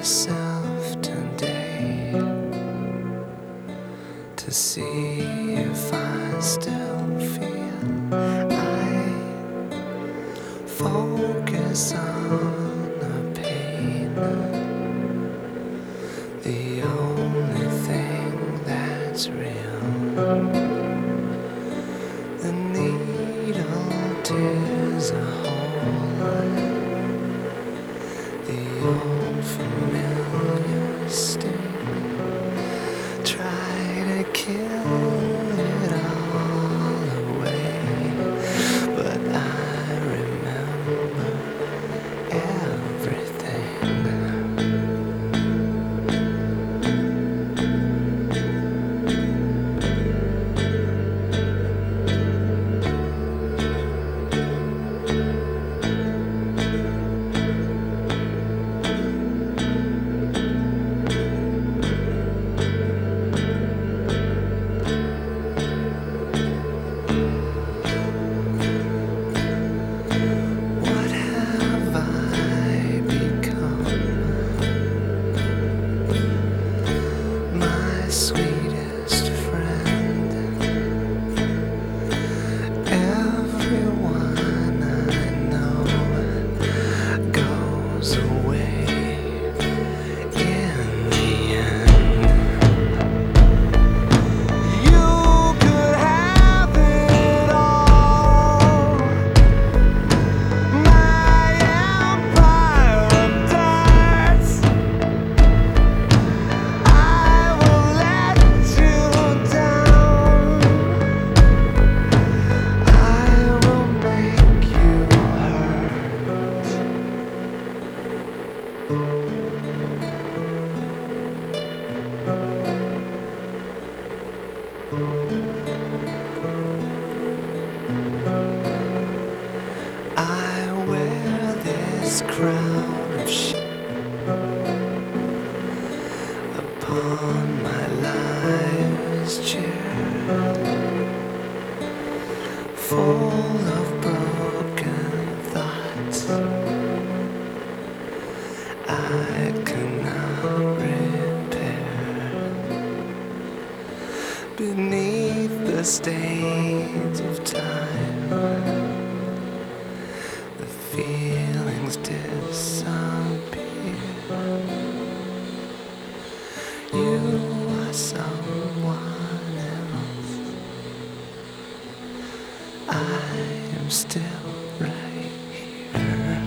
myself today to see if I still feel. I focus on the pain, the only thing that's real. The needle tears a hole, the old familiar sting. Try to kill it all away, but I remember everything. Sweetest friend, everyone I know goes away in the end. You could have it all, my empire of darts. I will let you down. I will make you hurt. I wear this crown of shame upon my life's chair, full of broken thoughts I cannot repair. Beneath the stains of time, the feelings disappear. You are someone else. I am still right here.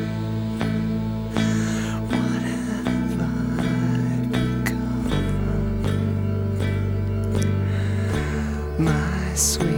What have I become? My sweet